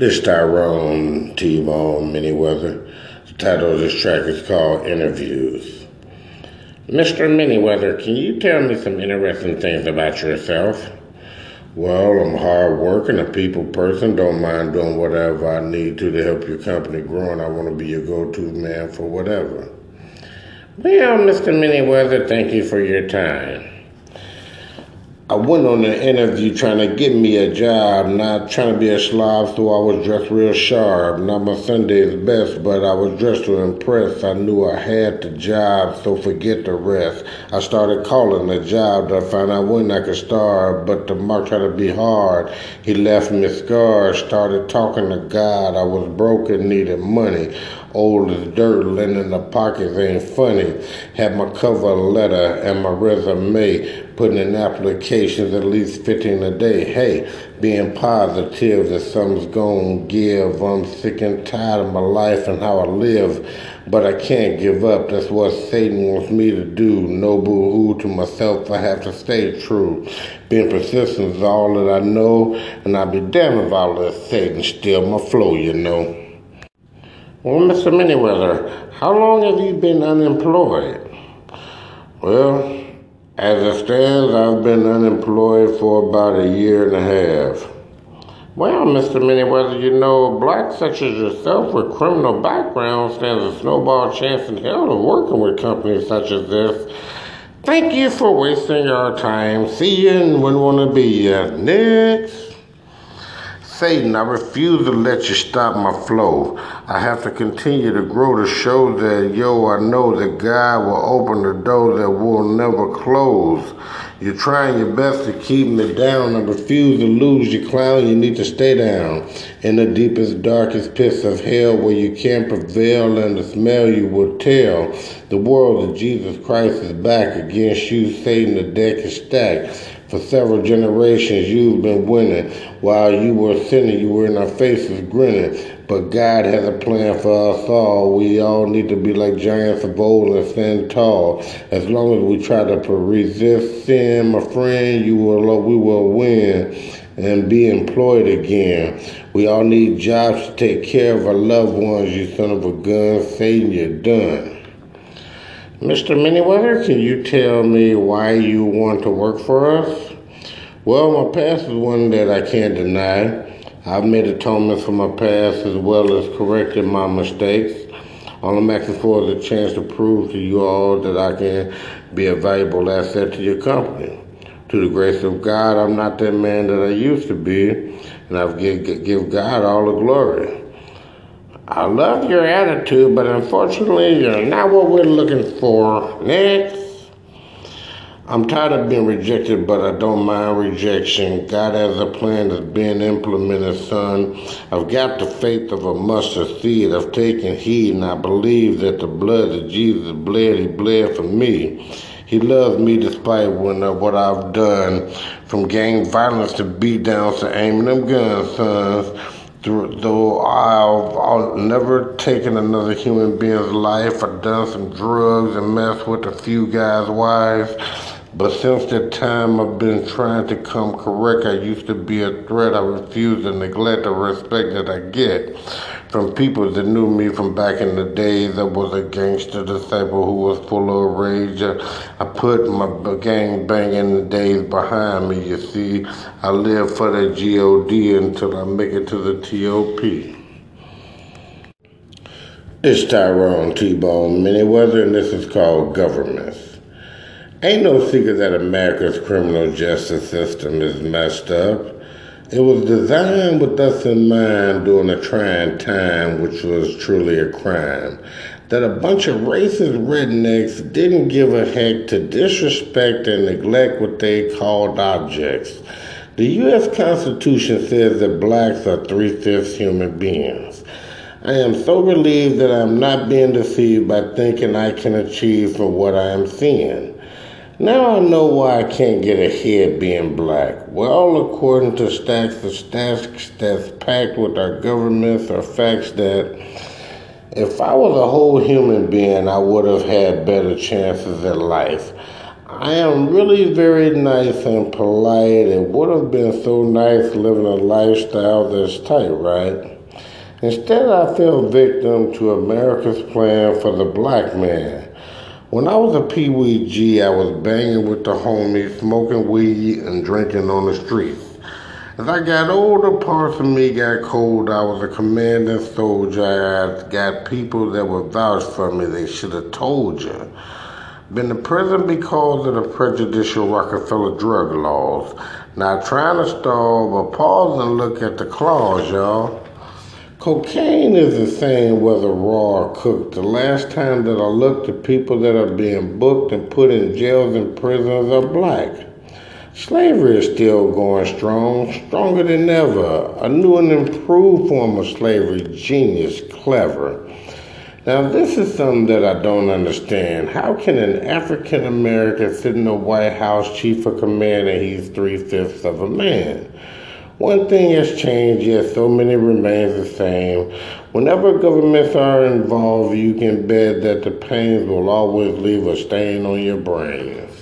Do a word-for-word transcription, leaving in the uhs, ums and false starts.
This Tyrone T-Bone Manyweather. The title of this track is called Interviews. Mister Manyweather, can you tell me some interesting things about yourself? Well, I'm hard working, a people person, don't mind doing whatever I need to to help your company grow, and I want to be your go-to man for whatever. Well, Mister Manyweather, thank you for your time. I went on an interview trying to get me a job, not trying to be a slob, so I was dressed real sharp. Not my Sunday's best, but I was dressed to impress. I knew I had the job, so forget the rest. I started calling the job to find out when I could start, but the mark tried to be hard. He left me scarred, started talking to God. I was broken, needed money. Old as dirt, lint in the pockets ain't funny. Had my cover letter and my resume, putting in applications at least fifteen a day. Hey, being positive that something's gonna give. I'm sick and tired of my life and how I live, but I can't give up. That's what Satan wants me to do. No boo-hoo to myself, I have to stay true. Being persistent is all that I know, and I'll be damned if I let Satan steal my flow, you know. Well, Mister Manyweather, how long have you been unemployed? Well, as it stands, I've been unemployed for about a year and a half. Well, Mister Manyweather, you know, blacks such as yourself with criminal backgrounds stands a snowball chance in hell of working with companies such as this. Thank you for wasting your time. See you and wouldn't want to be you. Next. Satan, I refuse to let you stop my flow. I have to continue to grow to show that, yo, I know that God will open the door that will never close. You're trying your best to keep me down. I refuse to lose you, clown. You need to stay down in the deepest, darkest pits of hell where you can't prevail and the smell you will tell the world that Jesus Christ is back against you. Satan, the deck is stacked. For several generations, you've been winning. While you were sinning, you were in our faces grinning. But God has a plan for us all. We all need to be like giants of old and stand tall. As long as we try to resist sin, my friend, you will, we will win and be employed again. We all need jobs to take care of our loved ones. You son of a gun, Satan, you're done. Mister Manyweather, can you tell me why you want to work for us? Well, my past is one that I can't deny. I've made atonement for my past as well as corrected my mistakes. All I'm asking for is a chance to prove to you all that I can be a valuable asset to your company. To the grace of God, I'm not that man that I used to be, and I've give, give God all the glory. I love your attitude, but unfortunately, you're not what we're looking for. Next. I'm tired of being rejected, but I don't mind rejection. God has a plan that's being implemented, son. I've got the faith of a mustard seed. I've taken heed, and I believe that the blood that Jesus bled, he bled for me. He loves me despite when, uh, what I've done, from gang violence to beat downs to aiming them guns, sons. Though I've, I've never taken another human being's life, I've done some drugs and messed with a few guys' wives. But since that time, I've been trying to come correct. I used to be a threat. I refuse to neglect the respect that I get from people that knew me from back in the days. I was a gangster disciple who was full of rage. I put my gang banging days behind me, you see. I live for the G O D until I make it to the T O P. It's Tyrone T-Bone Manyweather, and this is called Governments. Ain't no secret that America's criminal justice system is messed up. It was designed with us in mind during a trying time, which was truly a crime. That a bunch of racist rednecks didn't give a heck to disrespect and neglect what they called objects. The U S Constitution says that blacks are three-fifths human beings. I am so relieved that I'm not being deceived by thinking I can achieve from what I am seeing. Now I know why I can't get ahead being black. Well, according to stacks of stats that's packed with our governments are facts that if I was a whole human being, I would have had better chances at life. I am really very nice and polite. It would have been so nice living a lifestyle that's tight, right? Instead, I fell victim to America's plan for the black man. When I was a Pee Wee G, I was banging with the homies, smoking weed and drinking on the streets. As I got older, parts of me got cold. I was a commanding soldier. I got people that would vouch for me. They should have told you. Been to prison because of the prejudicial Rockefeller drug laws. Not trying to stall, but pause and look at the clause, y'all. Cocaine is the same whether raw or cooked. The last time that I looked, the people that are being booked and put in jails and prisons are black. Slavery is still going strong, stronger than ever. A new and improved form of slavery, genius, clever. Now, this is something that I don't understand. How can an African American sit in the White House chief of command and he's three-fifths of a man? One thing has changed, yet so many remains the same. Whenever governments are involved, you can bet that the pains will always leave a stain on your brains.